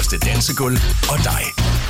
dejligste dansegulv og dig.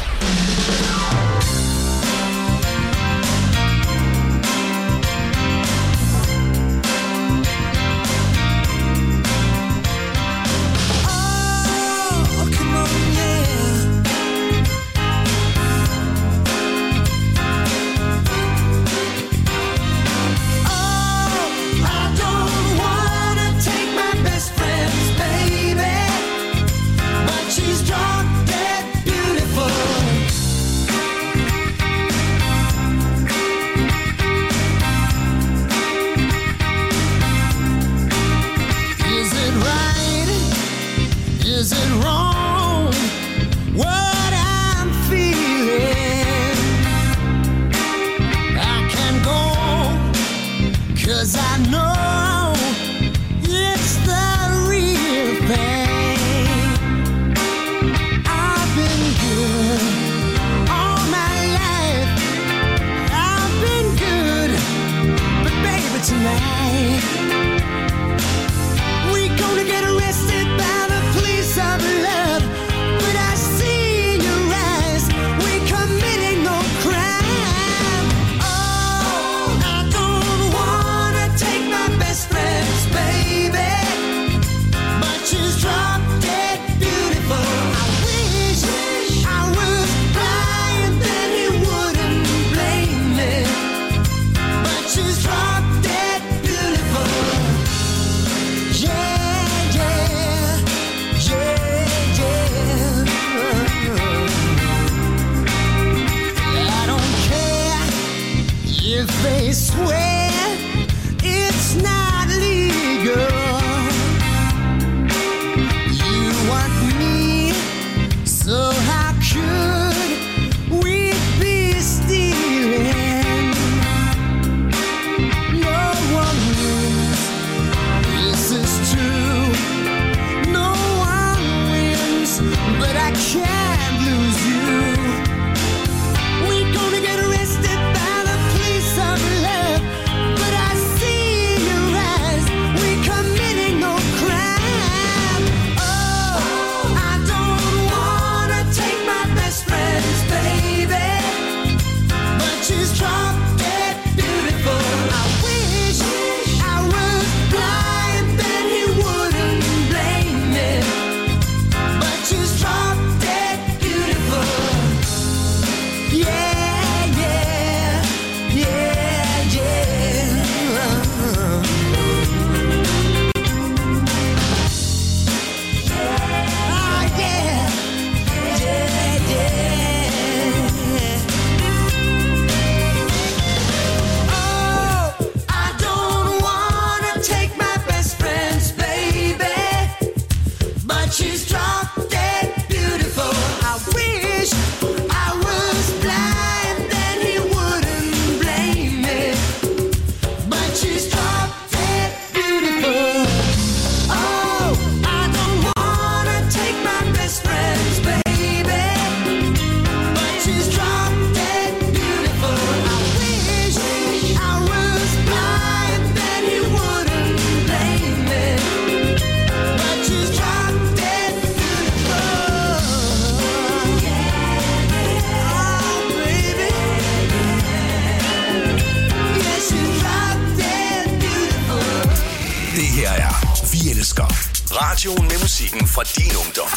Radioen med musikken fra din ungdom.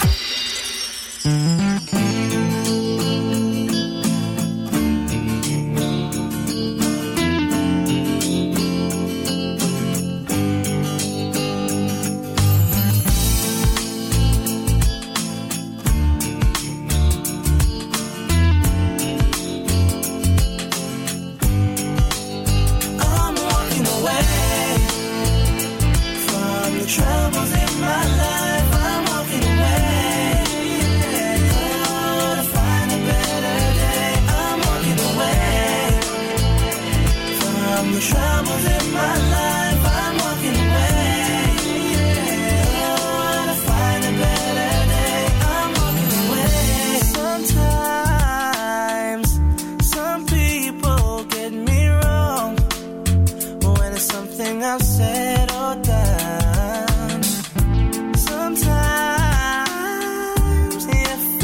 Sometimes it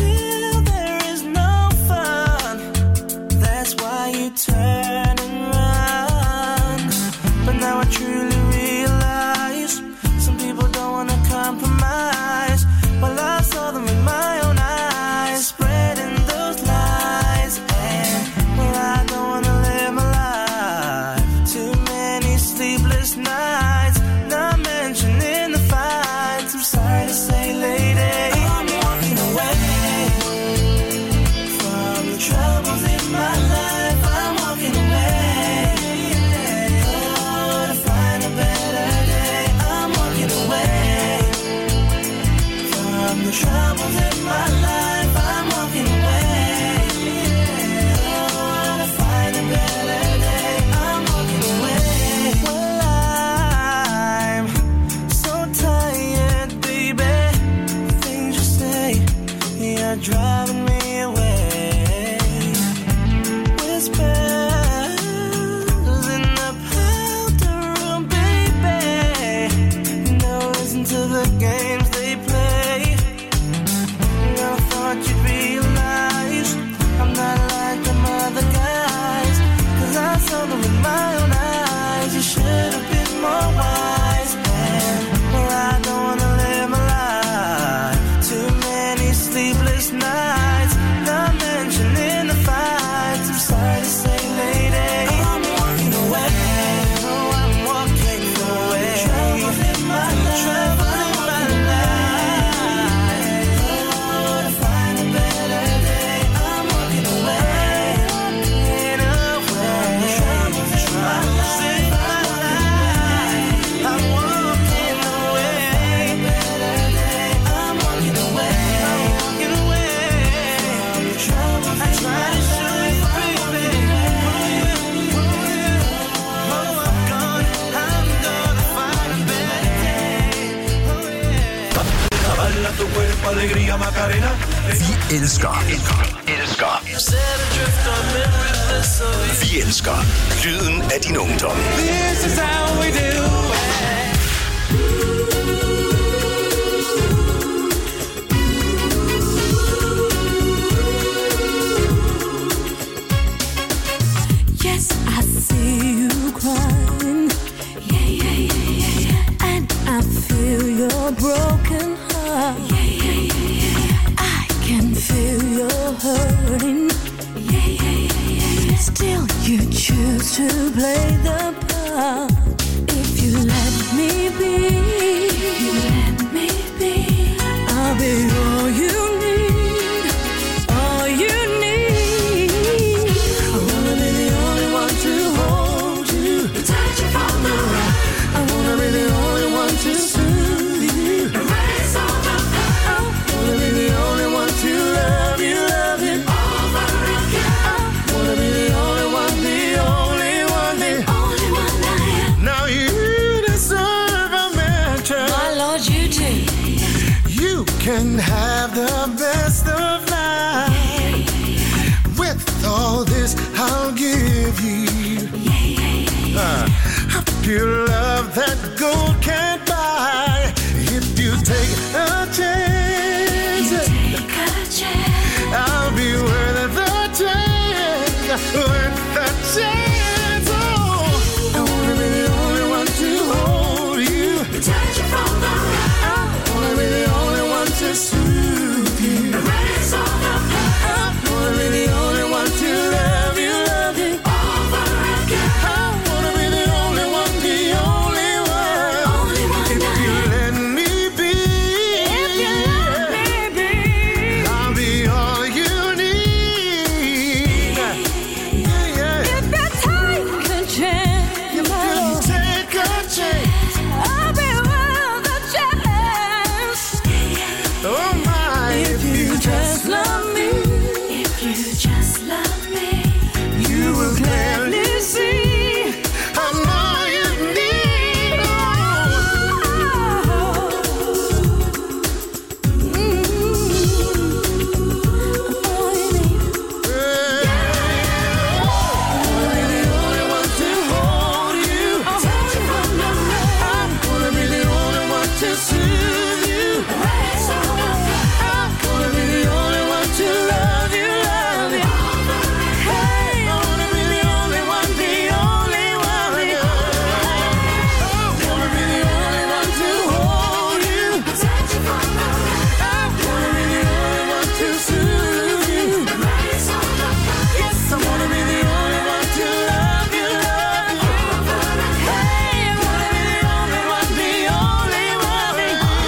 alegría Macarena. Vi elsker. Vi elsker lyden af din ungdom. This is how we do it. Yes, I see you crying. Yeah. And I feel your broken heart. Yeah. I can feel your hurting. Yeah. Still you choose to play the part. If you let me be, I'll be all you need, all you need. I wanna be the only one to hold you, touch you from the right. I wanna be the only one to soothe you, erase all the pain. I wanna be the only one to love you over again. I wanna be the only one, the only one I am. Now you deserve a mansion, my Lord, you do. You can have the best of life. With all this I'll give you. A pure love that gold can't buy. If you take a chance, I'll be worth the chance, worth the chance. Oh, I wanna be the only one to hold you, touch you from the right. I wanna be the only one to soothe you, erase all the pain. I wanna be the only one to love you over again. I wanna be the only one, the only one. If you let me be, I'll be all you need. Yeah. If you take a chance, take a chance, I'll be worth a chance. Oh my, if you just love me, you will gladly see I'm all you need. All you need. I wanna be the only one to hold you, touch you from the right. I wanna be the only one to soothe you, erase all the pain. I wanna be the only one to love you. Hey, I wanna be the only one, the only one. I wanna be the only one to hold you, touch you from the right. I wanna be the only one to soothe you, erase all the pain. Yes, I wanna be the only one to love you. Hey, I wanna be the only one, the only one.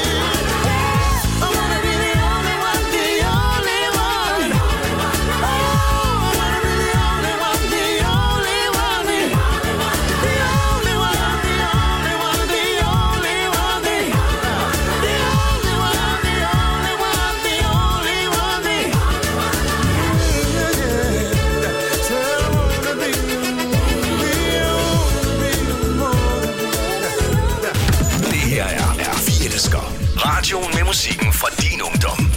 I wanna be the only one, the only one. Oh, I wanna be the only one, the only one. The only one, the only one, the only one. The only one, the only one, the only one. So I wanna be the Det her er Vi elsker. Radioen med musikken fra din ungdom.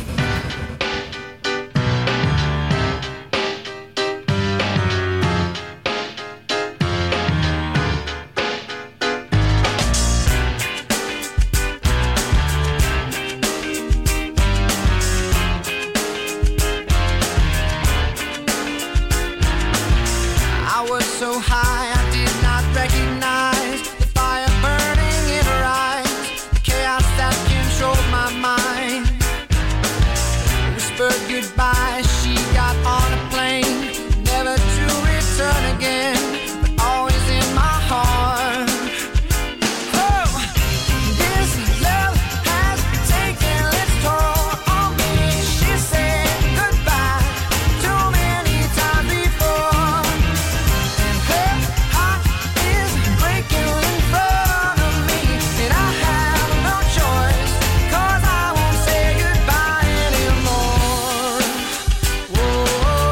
I was so high I did not recognize the fire burning in her eyes, the chaos that controlled my mind. Whispered goodbye, she got on a plane, never to return again, but always in my heart. Oh, this love has taken its toll on me. She said goodbye too many times before. Her heart is breaking in front of me, and I have no choice, 'cause I won't say goodbye anymore. Whoa,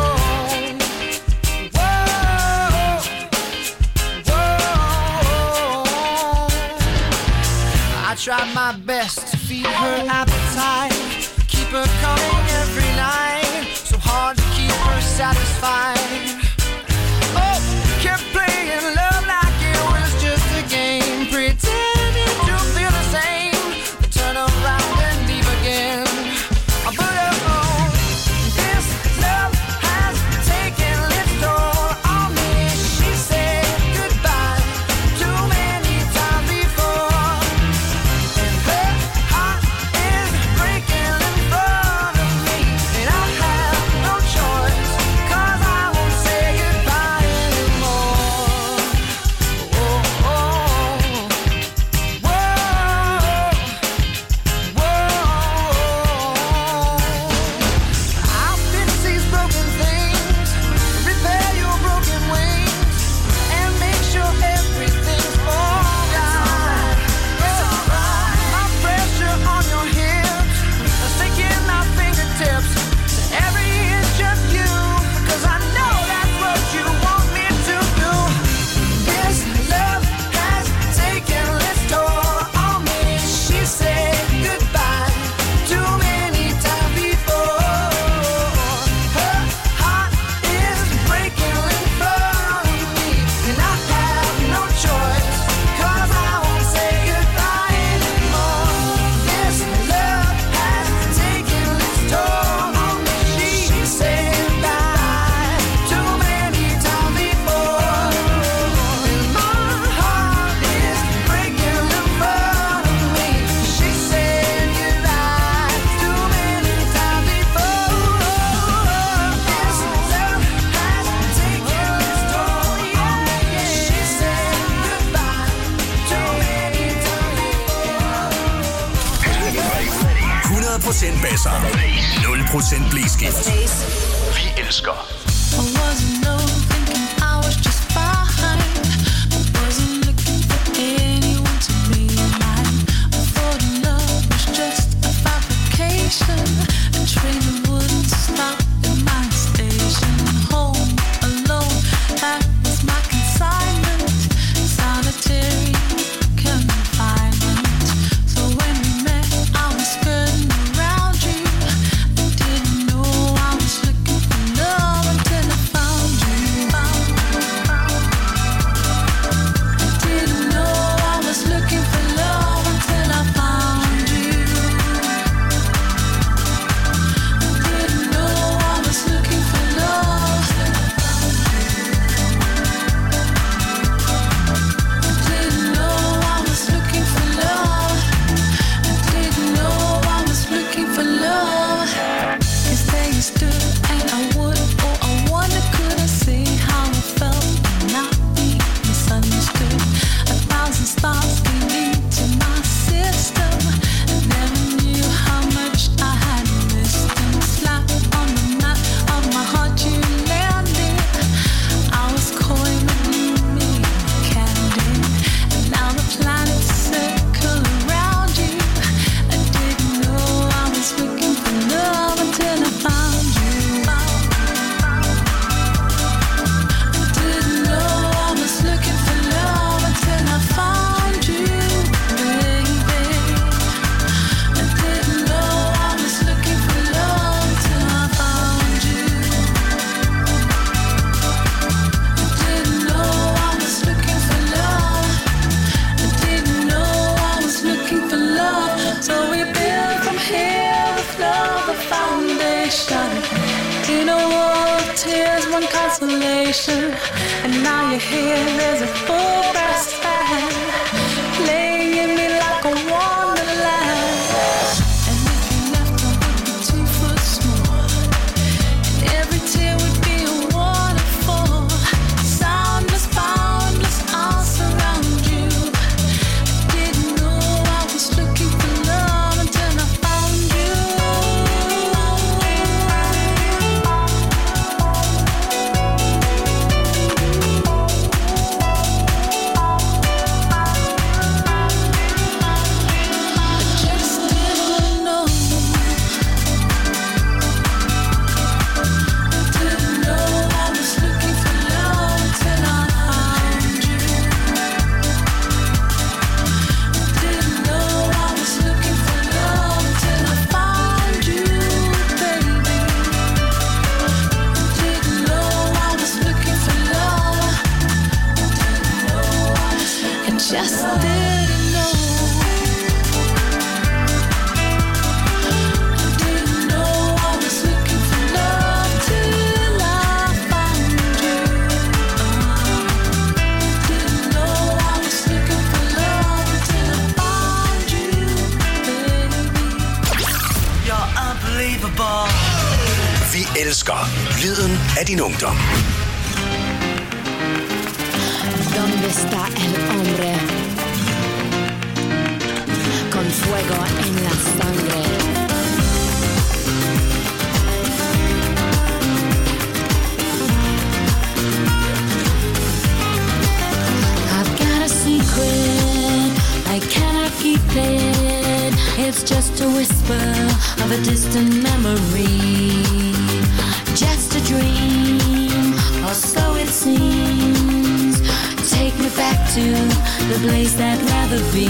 whoa, whoa. I tried my best to feed her appetite, keep her coming every night. So hard to keep her satisfied. Oh, kept playing love like it was just a game, pretending to feel the same. Turn around and leave again. But oh, this love has taken its toll on me. She said goodbye too many times before, and her heart is breaking in front of me, and I have no choice, 'cause I won't say goodbye anymore. Oh, oh, whoa, I'll fix these broken things, repair your broken wings, and make sure everything's alright. It's alright. My pressure on your hips, sinking my fingertips to every inch of you, 'cause I know that's what you want me to do. This love has taken its toll on me. She said goodbye too many times before. Her heart is breaking in front of me, and I have no choice, 'cause I won't say goodbye anymore. This love has taken its toll on me. She said goodbye too many times before, and my heart is breaking in front of me. She said goodbye too many times before. This love has taken its toll on me. She said goodbye too many times before. 100% basser. 0% blæskift. Vi elsker I wasn't overthinking, I was just fine. I wasn't looking for anyone to be mine. I thought love was just a fabrication, a train that wouldn't stop at my station. Home alone, that was my consignment. Solitary confinement. So when we met, I was skirting around you. I didn't know I was looking for love until I found you. consolation. And now you're here, there's a full brass band playing in me like a wonderland. And if you left, I would be 2 foot small, and every tear would be a waterfall. Soundless, boundless, I'll surround you. I didn't know I was looking for love until I found you. just didn't know. I didn't know I was looking for love till I found you. Didn't know I was looking for love till I found you, baby. You're unbelievable. Vi elsker lyden af din ungdom. ¿Dónde está el hombre con fuego en la sangre? I've got a secret, I cannot keep it. It's just a whisper of a distant memory. Just a dream, or so it seems. Take me back to the place I'd rather be.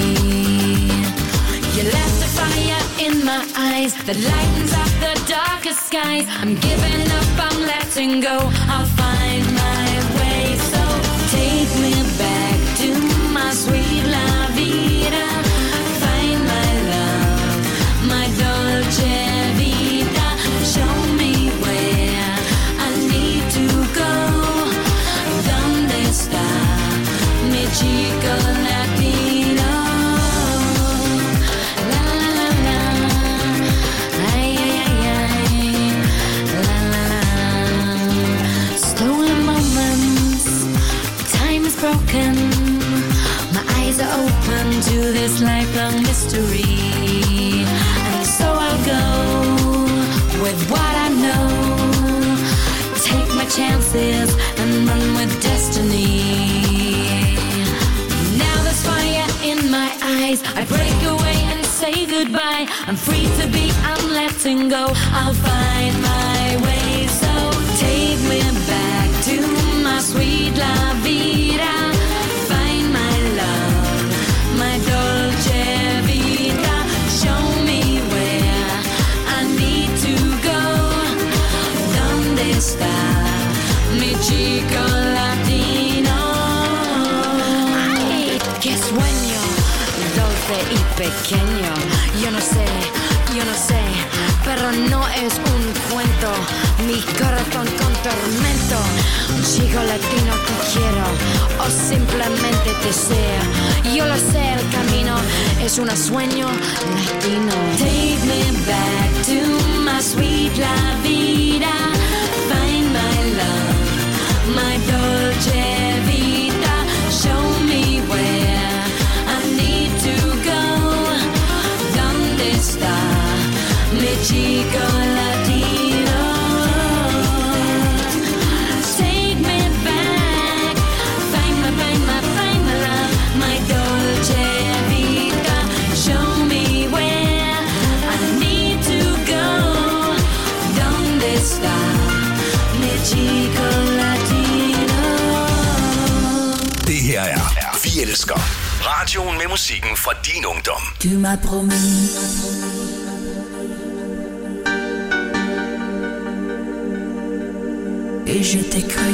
You left a fire in my eyes that lightens up the darkest skies. I'm giving up, I'm letting go. I'll find my way. So take me back to my sweet la vida. Find my love, my dolce vita. Show me where I need to go. ¿Dónde está mi chico latino? La la la la, ay ay ay ay, la la la. Stolen moments, time is broken. My eyes are open to this lifelong mystery, and so I'll go with what I know. Take my chances and run with destiny. Now there's fire in my eyes. I break away and say goodbye. I'm free to be, I'm letting go. I'll find my way. So take me back to my sweet la vida. Find my love, my dolce vita. Show me where I need to go. ¿Dónde está mi chico latino? Ay, qué sueño dulce y pequeño. Yo no sé, pero no es un cuento. Mi corazón con tormento. Un chico latino que quiero o simplemente deseo. Yo lo sé, el camino es un sueño latino. Take me back to my sweet la vida. Find my love, my dolce vita. Show me where I need to go. ¿Dónde está mi chico latino? Take me back. Find my love, my dolce vita. Show me where I need to go. ¿Dónde está mi chico latino? Det her er Vi elsker. Radioen med musikken fra din ungdom. Tu m'as promis et je t'ai cru.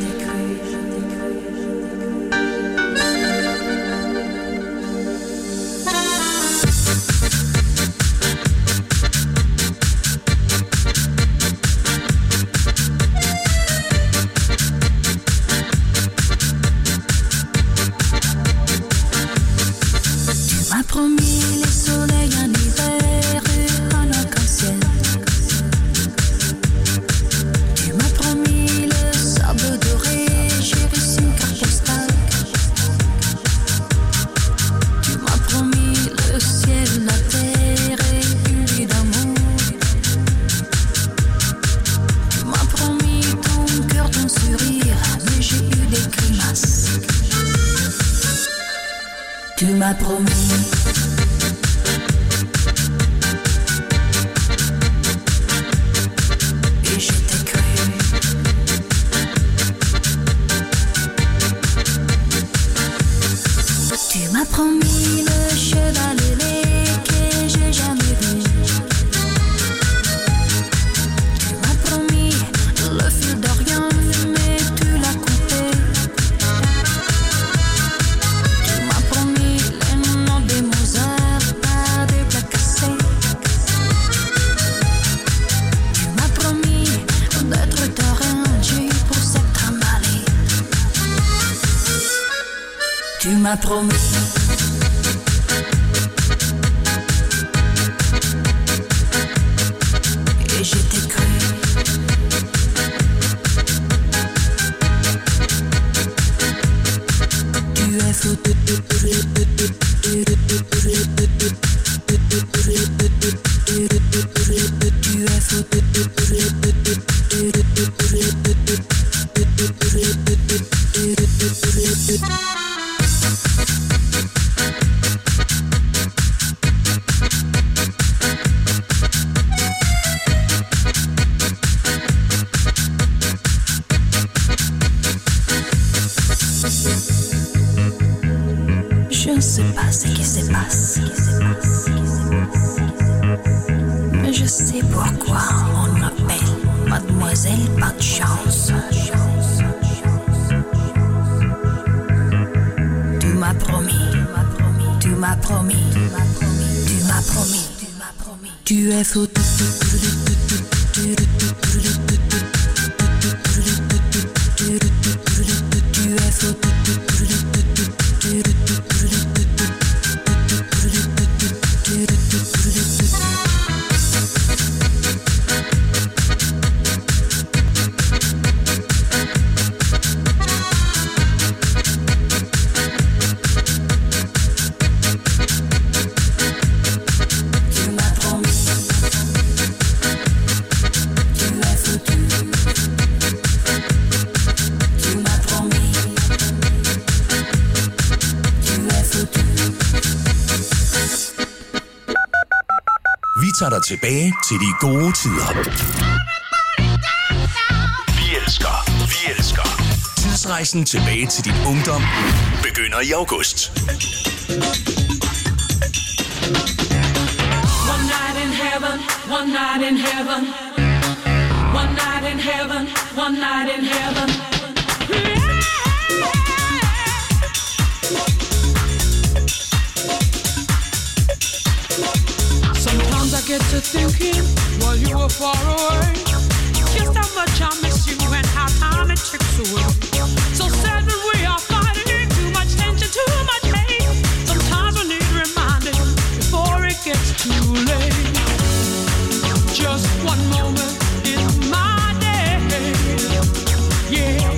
Promis le soleil en hiver et en arc-en-ciel. Tu m'as promis le sable doré, j'ai reçu une carte postale. Tu m'as promis le ciel, la terre et une vie d'amour. Tu m'as promis ton cœur, ton sourire, mais j'ai eu des grimaces. Tu m'as promis et je t'ai cru. Tu m'as promis le cheval ailé que j'ai jamais vu. Tu m'as promis le fil d'Orient, mais tu l'as coupé. Tu Tu m'as promis. Et je t'ai cru. Tu es fou. Tu es fou. Je ne sais pas ce qui se passe, mais je sais pourquoi on m'appelle Mademoiselle Pas de Chance. Tu m'as promis, tu m'as promis, tu m'as promis, tu es fou. Tu es fou. Tager dig tilbage til de gode tider. Vi elsker. Tidsrejsen tilbage til din ungdom begynder i august. One night in heaven, one night in heaven. One night in heaven, one night in heaven. Sometimes I get to thinking while you were far away, just how much I miss you and how time it ticks away. So sad that we are fighting, too much tension, too much hate. Sometimes we need reminding before it gets too late. Just one moment in my day, yeah.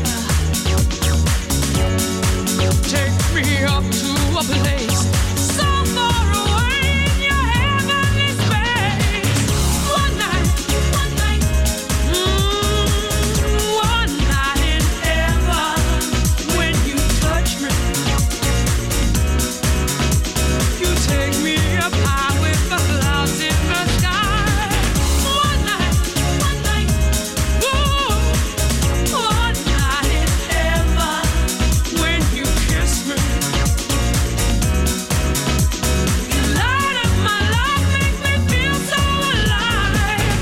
Take me up to a place so far away in your heavenly space. One night, one night in heaven. When you touch me, you take me up high with the clouds in the sky. One night, ooh, one night in heaven. When you kiss me, you light up my life, make me feel so alive.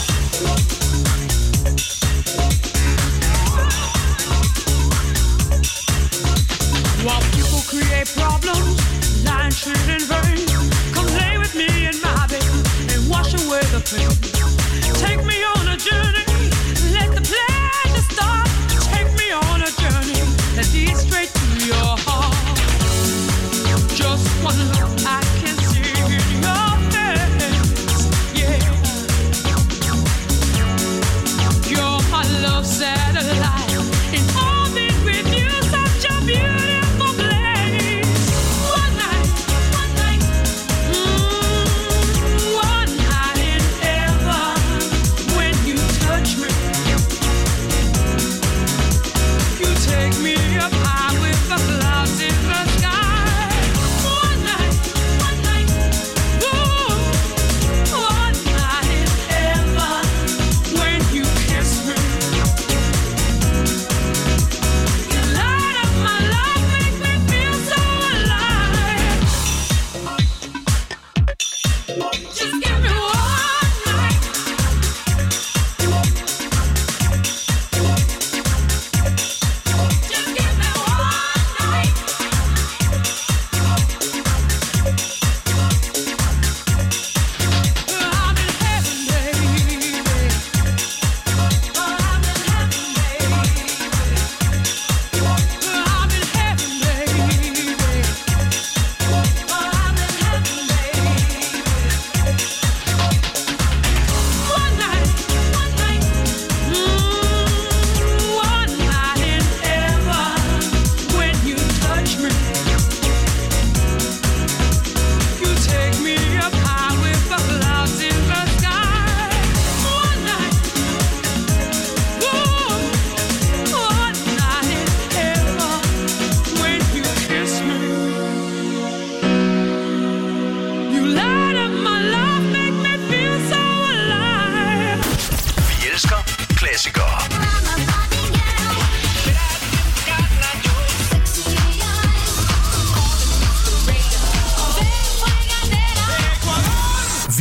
While people create problems, lying shit in vain, come lay with me in my bed and wash away the pain. Take me on a journey, let the pleasure start. Take me on a journey that leads straight to your heart. Just one look, I can see in your face, yeah. You're my love satellite, in orbit with you, such a beautiful place. One night, one night in heaven. When you touch me, you take me up high with the clouds in the sky. One night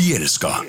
vi elsker.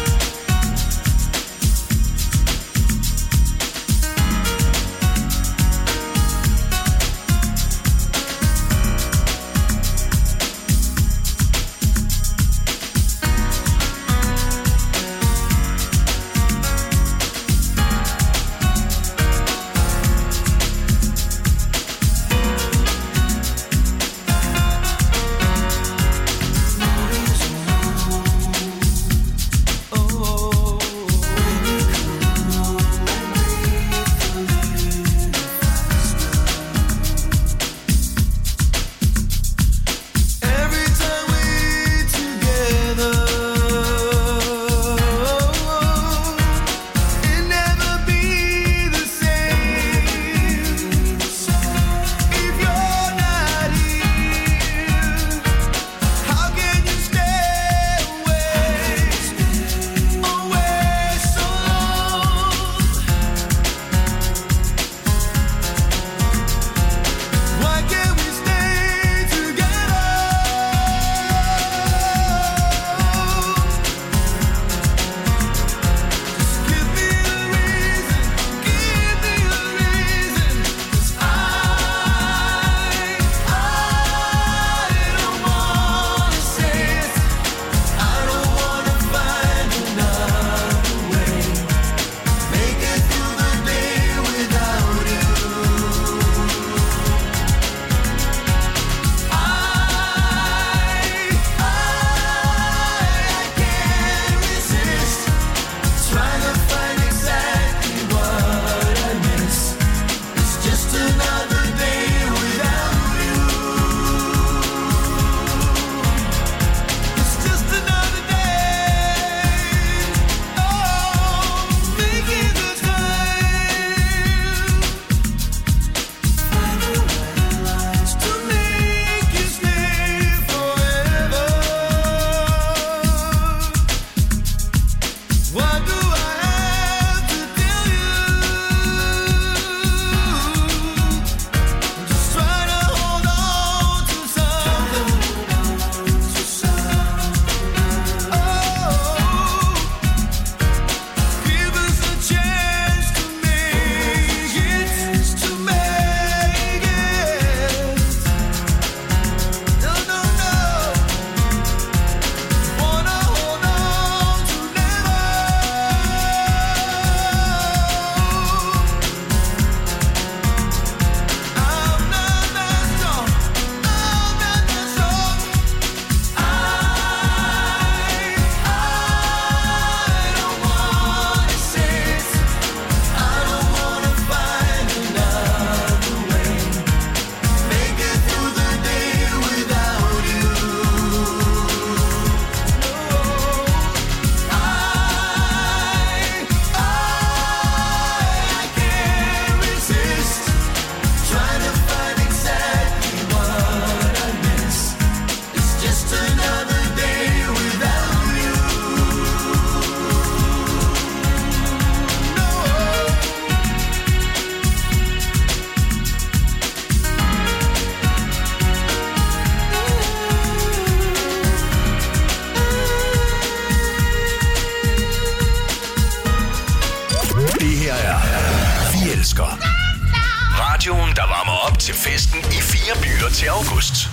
Radioen, der varmer op til festen i 4 byer til august.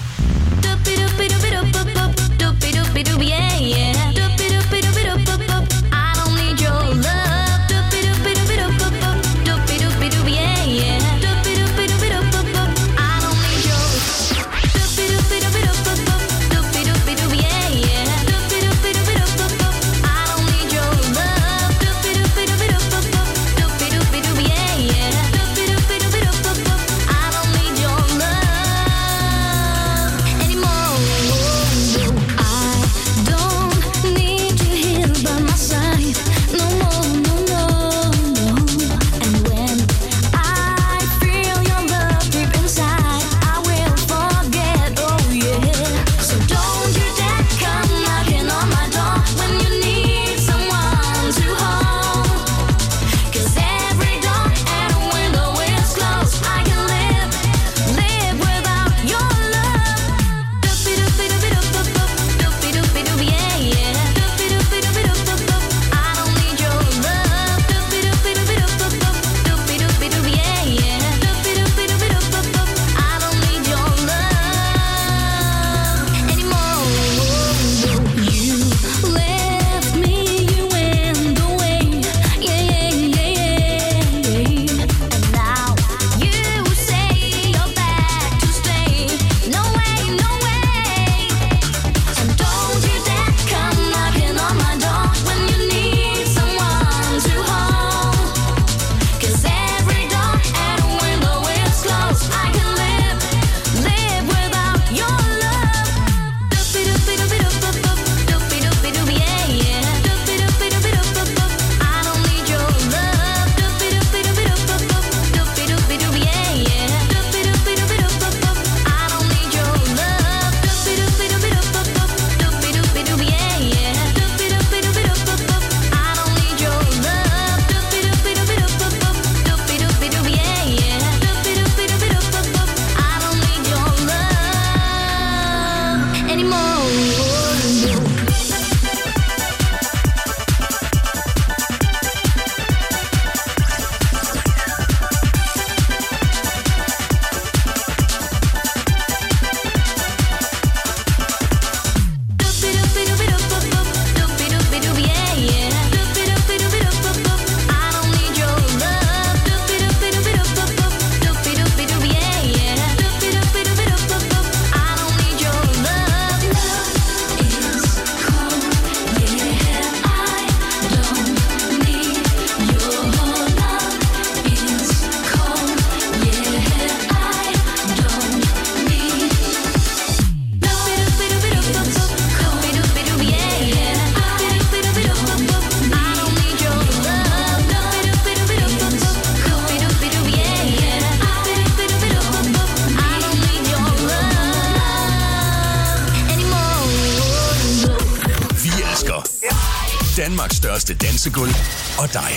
Danmarks største dansegulv og dig.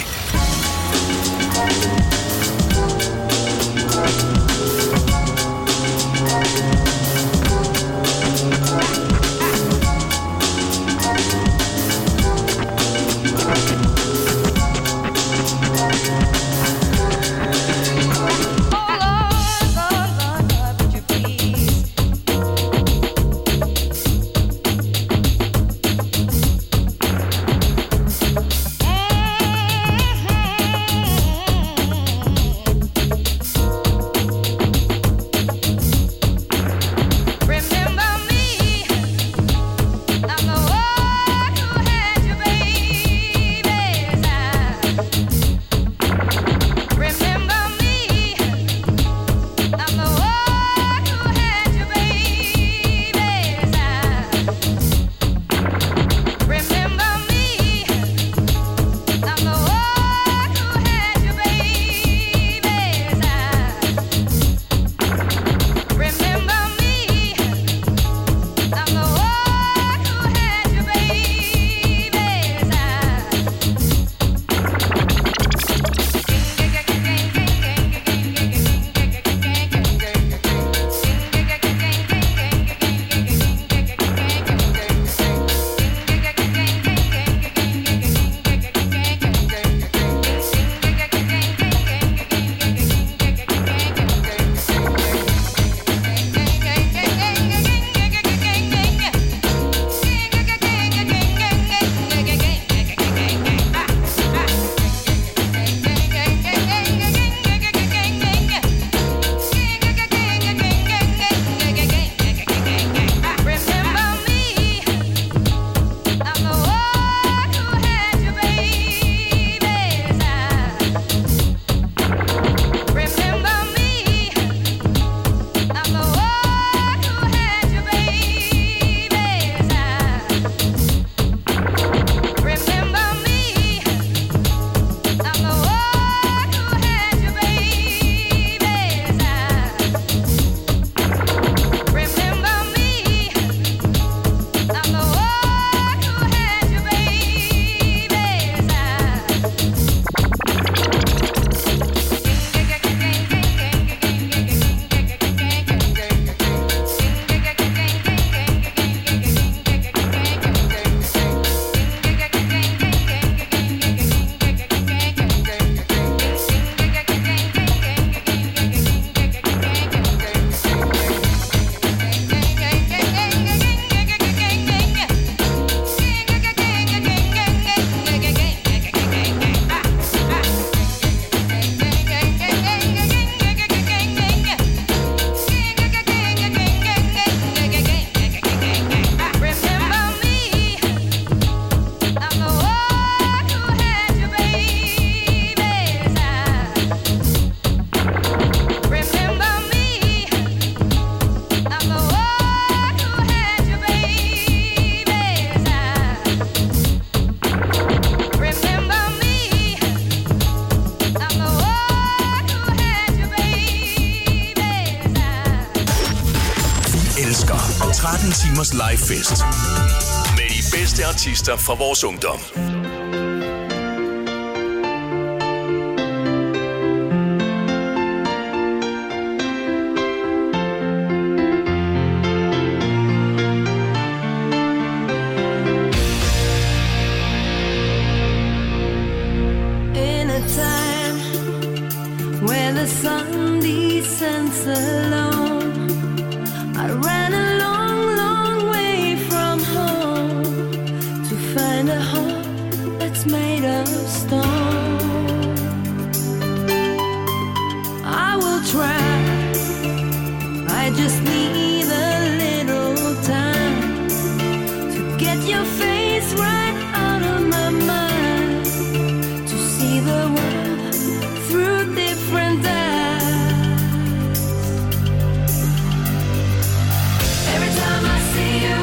elsker 13 timers live fest med de bedste artister fra vores ungdom.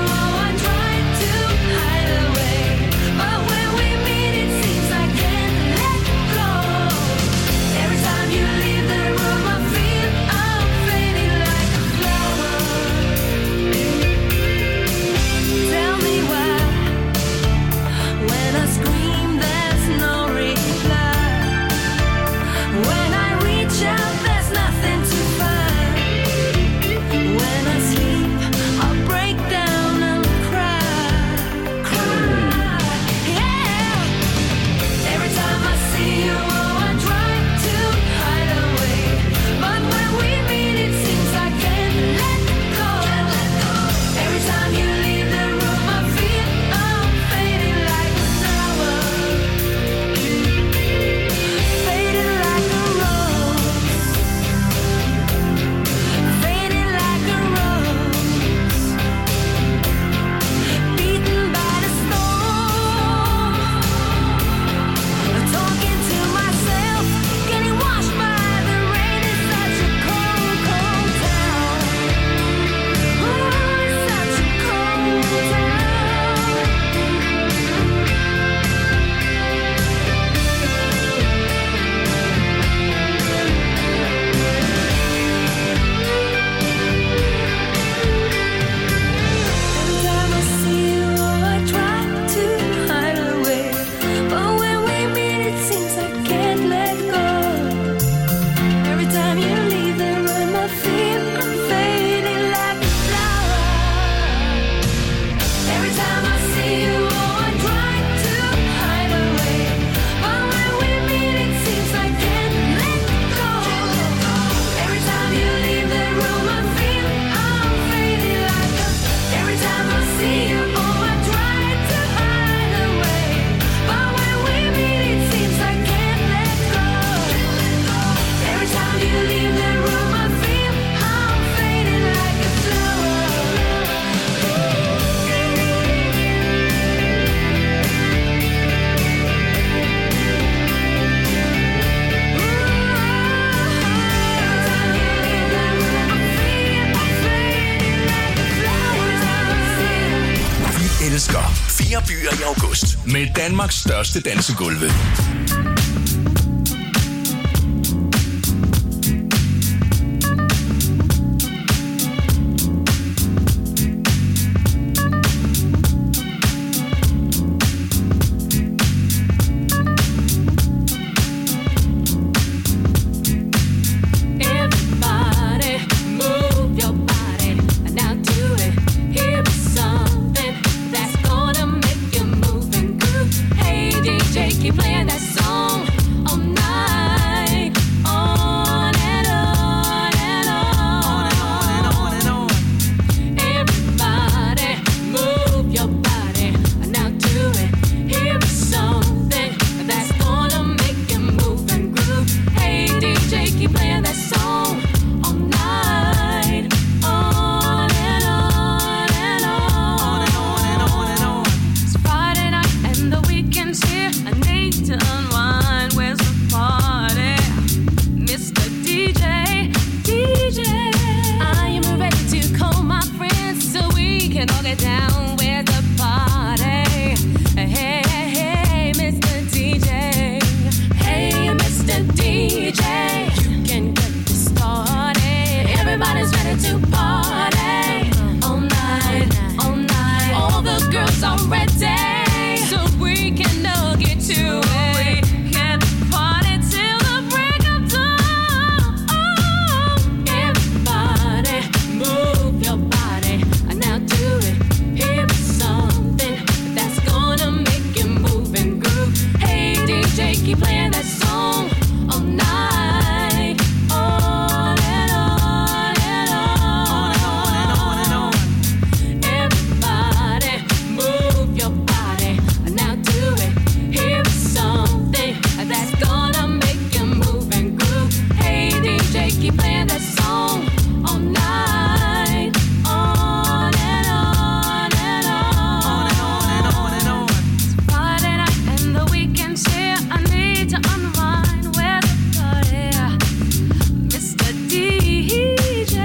But when we meet, it seems I can't elsker. 4 byer i august med Danmarks største dansegulve. Keep playing that song all night, on and on and on and on and on. Everybody move your body, now do it. Here is something that's gonna make you move and groove. Hey DJ, keep playing that song all night, on and on and on and on and on and on. It's Friday night and the weekend's here. To unwind, where's the party? Mr. DJ, DJ. I am ready to call my friends so we can all get down. Where's the party? Hey, hey, hey, Mr. DJ. Hey, Mr. DJ. You can get this started. Everybody's ready to party. All night, all night. All the girls are ready. So we can all get to it. Can party till the break of dawn. Everybody move your body, now do it. Here is something that's gonna make you move and groove. Hey DJ, keep playing that song all night, on and on and on and on and on. Everybody move your body, now do it. Here is something that's gonna make you move and groove. Hey DJ, keep playing that song all night, on and on and on and on and on. It's Friday night and the weekend's here. I need to unwind. Where's the party? Mr. DJ,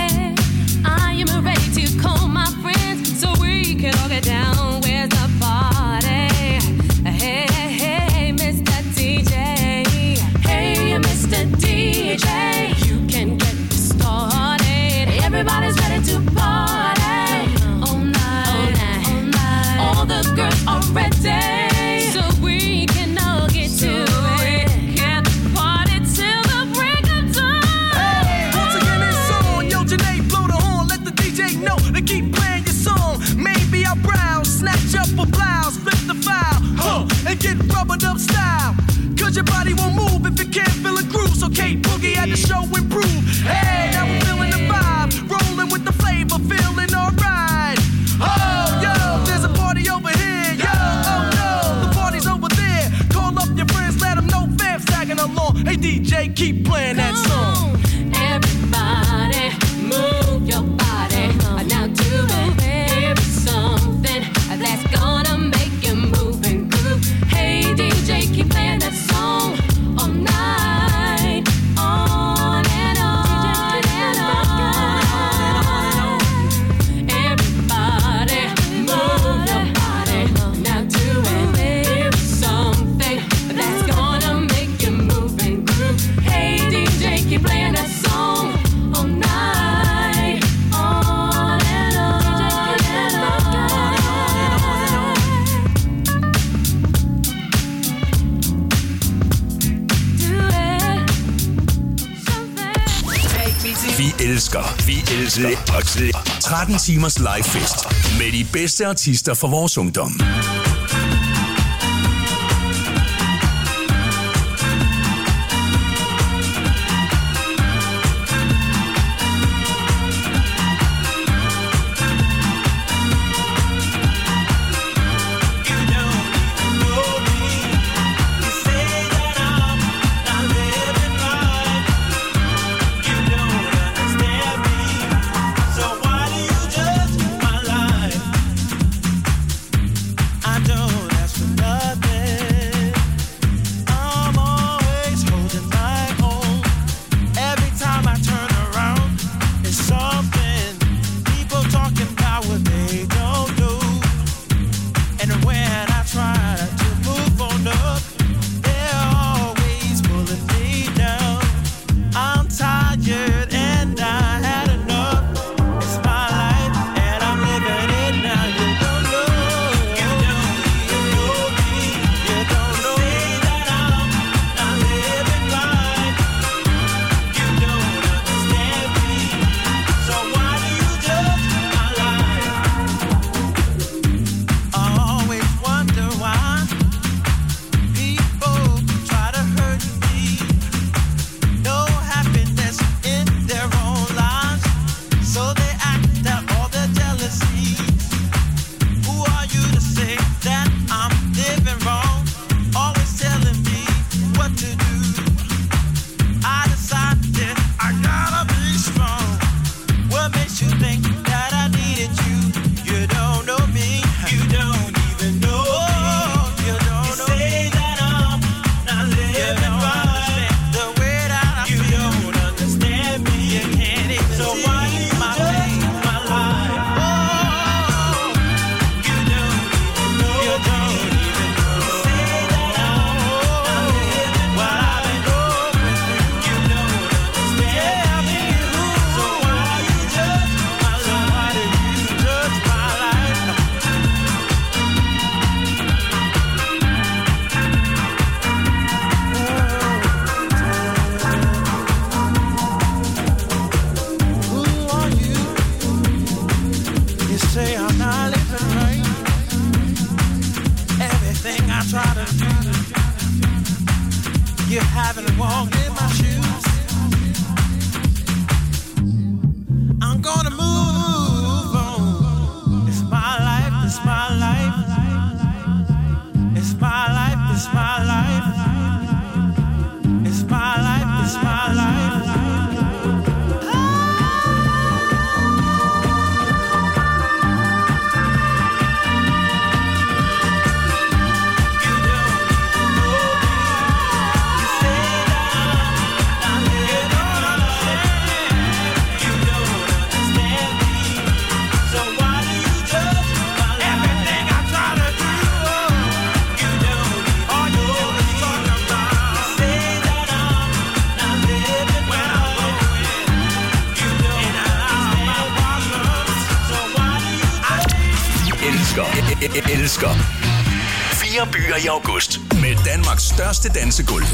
I am ready to call my friends so we can all get down. Where's the party? Hey, hey, hey, Mr. DJ. Hey, Mr. DJ. You can get this started. Everybody's ready to party. All night, all night. All the girls are ready. So we can all get to it. Can party till the break of dawn. Hey, once again it's on. Yo, Janae, blow the horn. Let the DJ know to keep playing your song. Maybe I'll browse, snatch up a blouse, flip the file, and get rubbered up style. Cause your body won't move if you can't feel a groove. So Kate Boogie had the show improve. Hey, now we're feeling the vibe, rolling with the flavor, feeling alright. Oh, yo, there's a party over here. Yo, oh no, the party's over there. Call up your friends, let them know fam sagging along. Hey DJ, keep playing that song. Everybody move your body, now do it. Here is something that's gonna make you move and groove. Hey DJ, keep playing that song all night, on and on and on. Everybody move your body, now do it. Here is something that's gonna make you move and groove. Hey DJ, keep playing that song all night, on and on and on. Do it, something. Vi elsker 13 timers livefest med de bedste artister fra vores ungdom. I say I'm not living right. Everything I try to do, you haven't walked in my shoes. I'm gonna move on. It's my life, it's my life. It's my life, it's my life. It's my life, it's my life. Elsker 4 byer i august med Danmarks største dansegulve.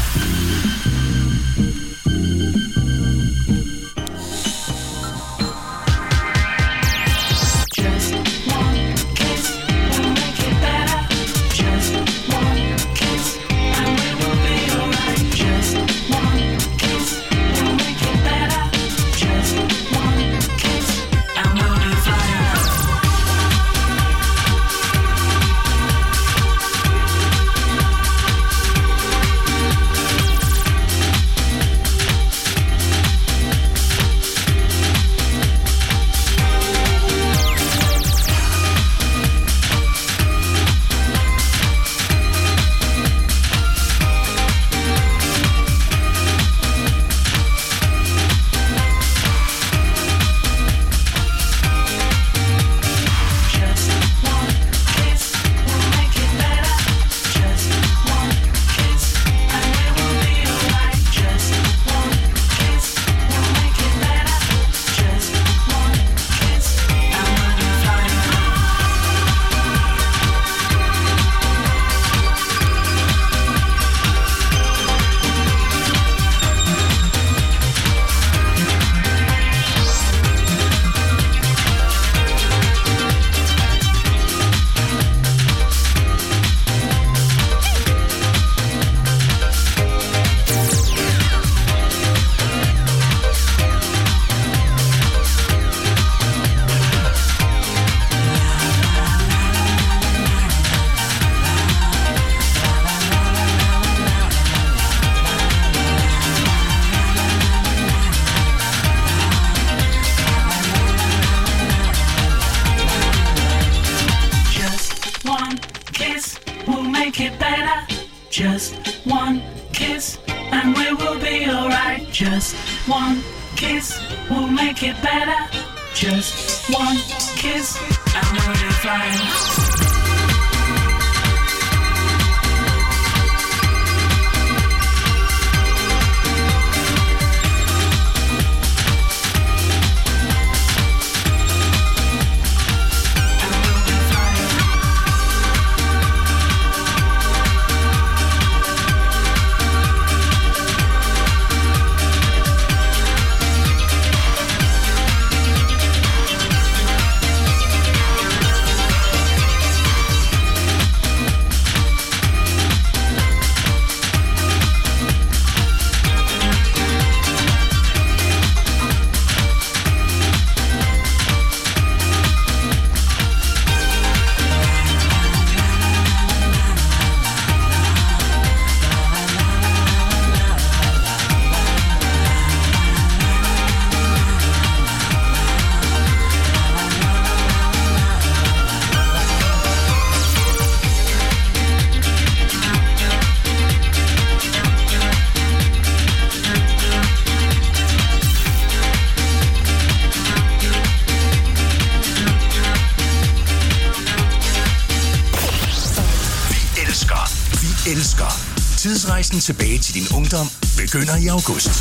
Tidsrejsen tilbage til din ungdom begynder i august.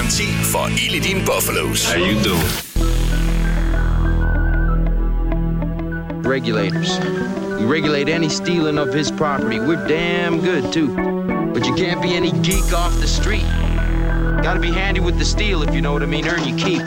Garanti for ild i dine Buffalos. How you doing? Regulators. We regulate any stealing of his property. We're damn good, too. But you can't be any geek off the street. Gotta be handy with the steel, if you know what I mean. Earn your keep.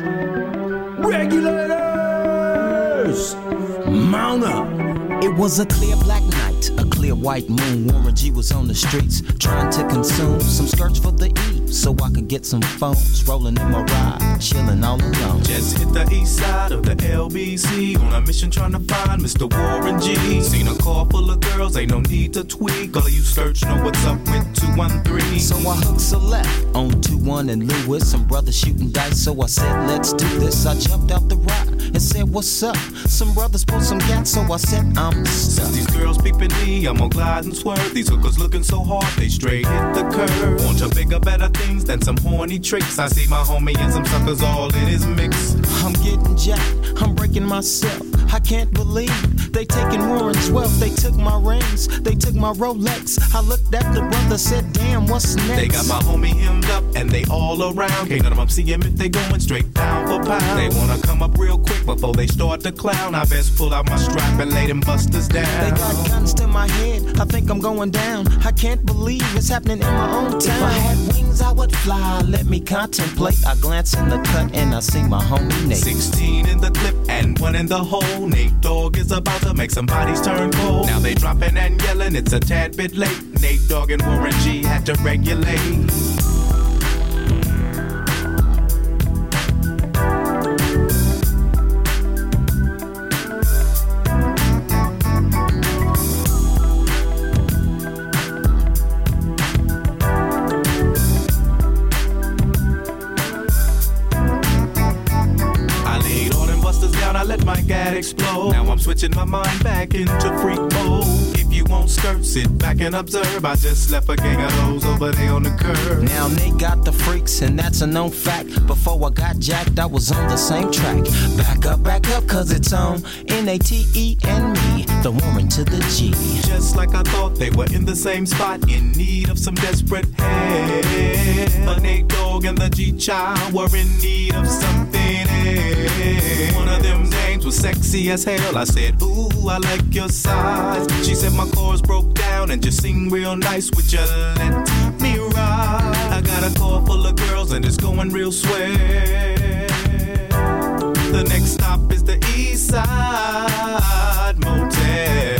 Regulators! Mount up! It was a clear black night, a clear white moon. Warren G was on the streets, trying to consume some skirts for the E, so I could get some phones. Rolling in my ride, chilling all alone. Just hit the east side of the LBC, on a mission trying to find Mr. Warren G. Seen a car full of girls, ain't no need to tweak. All of you skirts know what's up with 213. So I hooked a left on 21 and Lewis. Some brothers shooting dice, so I said, let's do this. I jumped out the ride and said, what's up? Some brothers pulled some gas, so I said, I'm stuck. Since these girls peeping me, I'm gonna glide and swerve. These hookers looking so hard, they straight hit the curve. Want to bigger, better things than some horny tricks. I see my homie and some suckers all in his mix. I'm getting jacked, I'm breaking myself. I can't believe they taking Warren's wealth. They took my rings, they took my Rolex. I looked at the brother, said, damn, what's next? They got my homie hemmed up and they all around. Can't none of them see him if they going straight pound for pound. They wanna come up real quick before they start to clown. I best pull out my strap and lay them busters down. They got guns to my head, I think I'm going down. I can't believe it's happening in my own town. If I had wings, I would fly, let me contemplate. I glance in the cut and I see my homie Nate. 16 in the clip and 1 in the hole. Nate Dogg is about to make some bodies turn cold. Now they dropping and yelling, it's a tad bit late. Nate Dogg and Warren G had to regulate. Explode. Now I'm switching my mind back into freak mode. If you won't skirt, sit back and observe. I just left a gang of those over there on the curb. Now they got the freaks and that's a known fact. Before I got jacked, I was on the same track. Back up, cause it's on N-A-T-E and me, the Warren to the G. Just like I thought, they were in the same spot, in need of some desperate help. The Nate Dogg and the G-Child were in need of something else. One of them dames was sexy as hell. I said, ooh, I like your size. She said my chords broke down and just sing real nice. Would you let me ride? I got a car full of girls and it's going real swell. The next stop is the East Side Motel.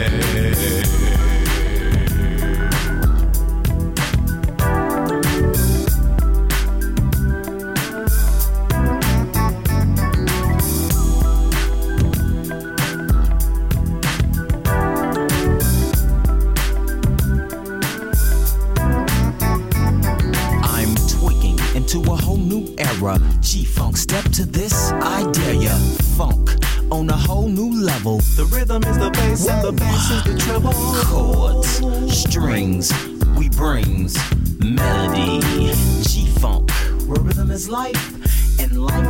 To a whole new era, G-Funk, step to this, I dare ya. Funk on a whole new level. The rhythm is the bass and the bass is the treble. Chords, strings, we brings melody. G-Funk, where rhythm is life and life